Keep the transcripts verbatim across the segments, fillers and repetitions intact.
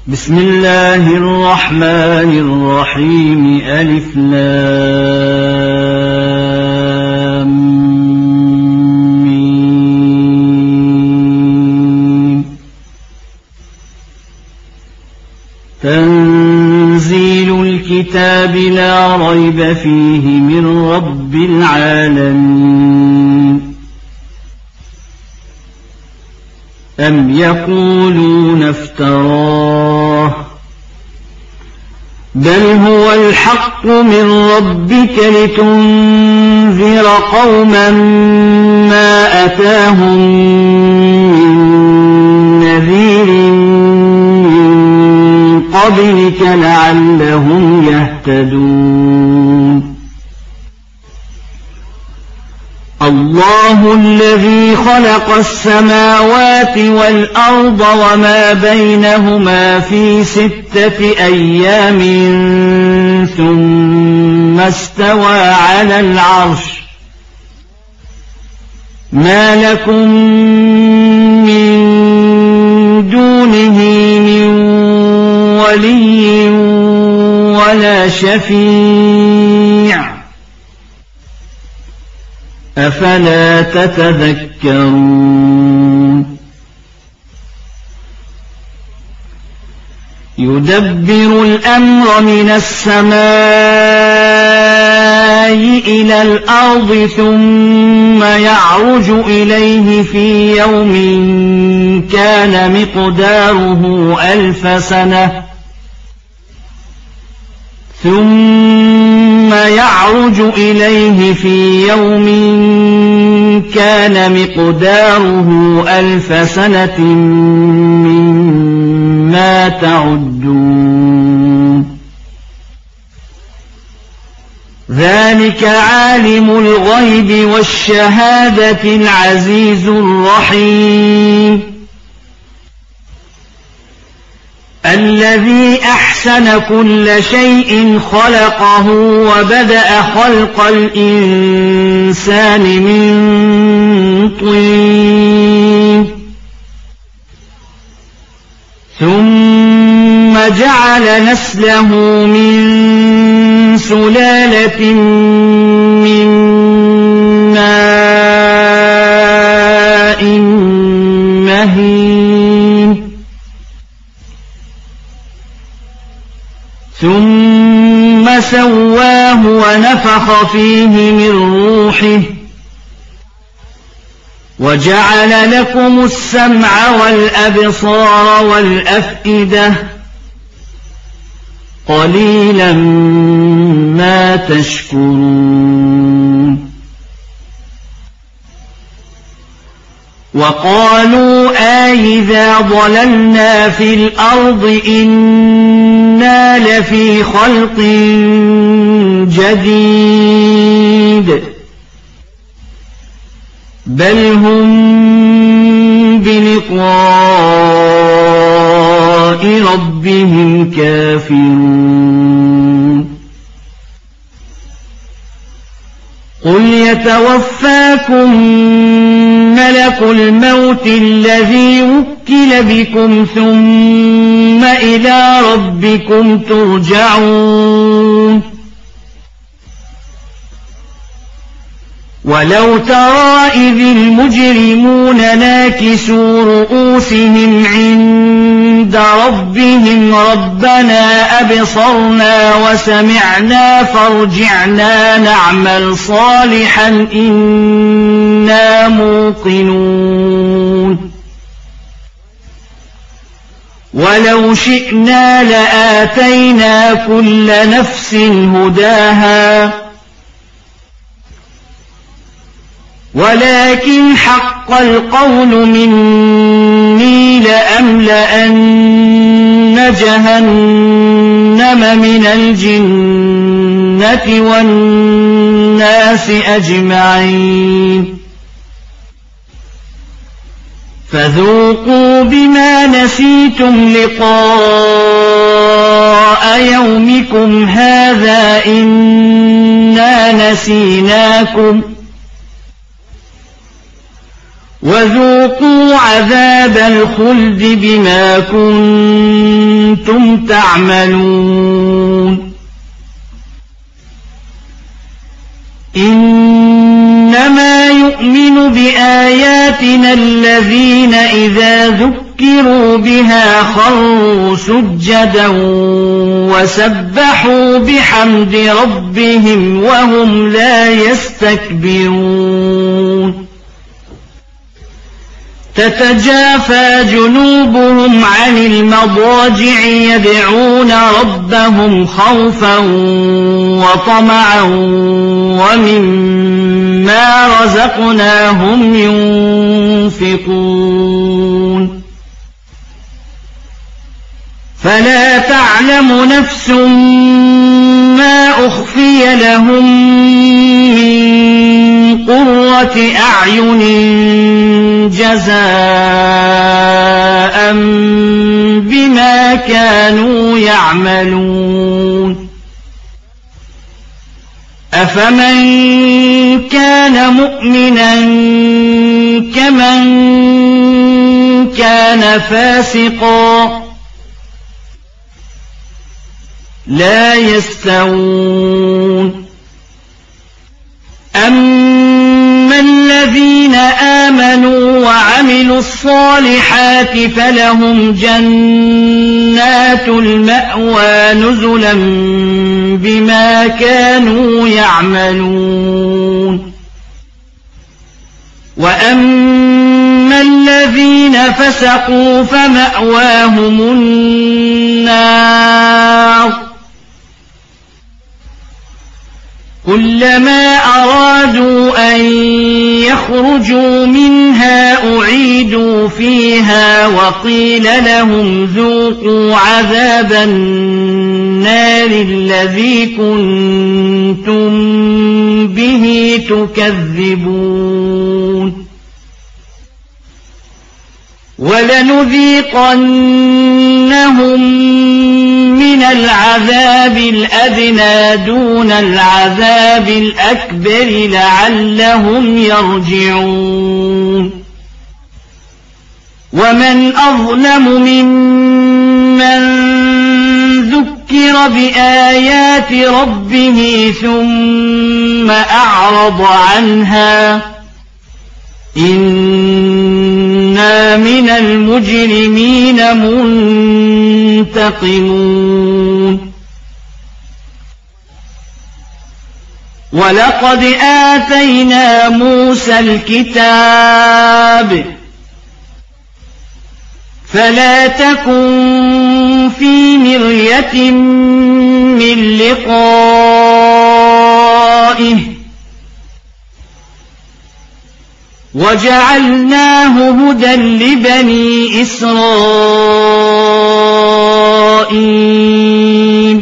بسم الله الرحمن الرحيم ألف لام ميم. تنزيل الكتاب لا ريب فيه من رب العالمين. أم يقولون افتراه بل هو الحق من ربك لتنذر قوما ما أتاهم من نذير من قبلك لعلهم يهتدون. الله الذي خلق السماوات والأرض وما بينهما في ستة أيام ثم استوى على العرش. ما لكم من دونه من ولي ولا شفيع أفلا تتذكرون. يدبر الأمر من السماء إلى الأرض ثم يعرج إليه في يوم كان مقداره ألف سنة ثم يعرج إليه في يوم كان مقداره ألف سنة مما تعدون. ذلك عالم الغيب والشهادة العزيز الرحيم الذي أحسن كل شيء خلقه وبدأ خلق الإنسان من طين ثم جعل نسله من سلالة من ماء مهين ثم سواه ونفخ فيه من روحه وجعل لكم السمع والأبصار والأفئدة قليلا ما تشكرون. وقالوا أإذا ضللنا في الأرض إنا لفي خلق جديد بل هم بلقاء ربهم كافرون. قل يتوفاكم ملك الموت الذي وكل بكم ثم إلى ربكم ترجعون. ولو ترى إذ المجرمون ناكسوا رؤوسهم عند ربهم ربنا أبصرنا وسمعنا فارجعنا نعمل صالحا إنا موقنون. ولو شئنا لآتينا كل نفس هداها ولكن حق القول مني لأملأن جهنم من الجنة والناس أجمعين. فذوقوا بما نسيتم لقاء يومكم هذا إنا نسيناكم وذوقوا عذاب الخلد بما كنتم تعملون إنما يؤمن بآياتنا الذين إذا ذكروا بها خروا سجدا وسبحوا بحمد ربهم وهم لا يستكبرون تتجافى جنوبهم عن المضاجع يدعون ربهم خوفا وطمعا ومما رزقناهم ينفقون فلا تعلم نفس ما أخفي لهم من قرة أعين جزاء بما كانوا يعملون أفمن كان مؤمنا كمن كان فاسقا لا يستوون أما الذين آمنوا وعملوا الصالحات فلهم جنات المأوى نزلا بما كانوا يعملون وأما الذين فسقوا فمأواهم النار كلما أرادوا أن يخرجوا منها أعيدوا فيها وقيل لهم ذوقوا عذاب النار الذي كنتم به تكذبون ولنذيقنهم من العذاب الأدنى دون العذاب الأكبر لعلهم يرجعون ومن أظلم ممن ذكر بآيات ربه ثم أعرض عنها إنا من المجرمين منتقمون ولقد آتينا موسى الكتاب فلا تكن في مرية من لقائه وجعلناه هدى لبني إسرائيل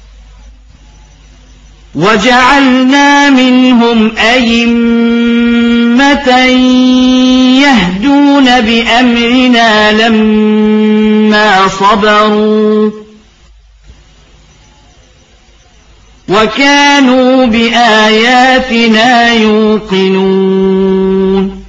وجعلنا منهم أئمة يهدون بأمرنا لما صبروا وكانوا بآياتنا يوقنون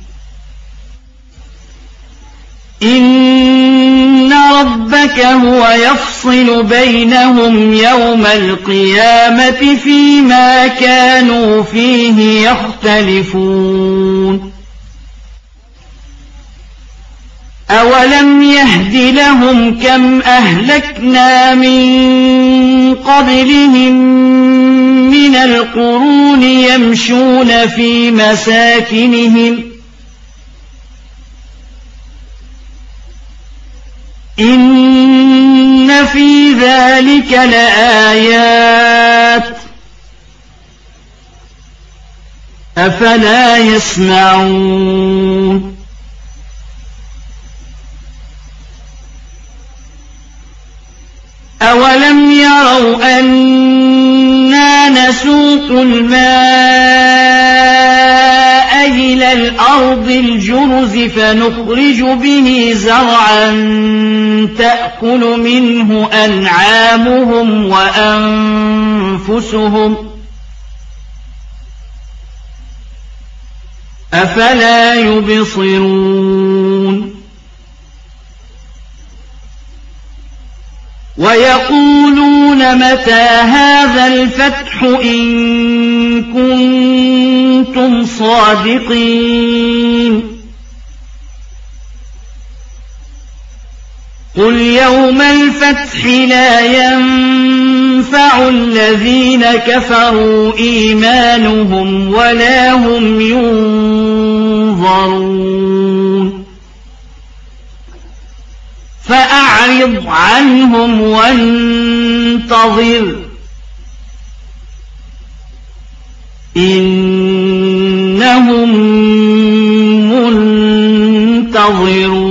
إن ربك هو يفصل بينهم يوم القيامة فيما كانوا فيه يختلفون أولم يهد لهم كم أهلكنا من قبلهم من القرون يمشون في مساكنهم إن في ذلك لآيات أفلا يسمعون أولم يروا أنا نسوق الماء إلى الأرض الجرز فنخرج به زرعا تأكل منه أنعامهم وأنفسهم أفلا يبصرون ويقولون متى هذا الفتح إن كنتم صادقين قل يوم الفتح لا ينفع الذين كفروا إيمانهم ولا هم ينظرون فأعرض عنهم وانتظر إنهم منتظرون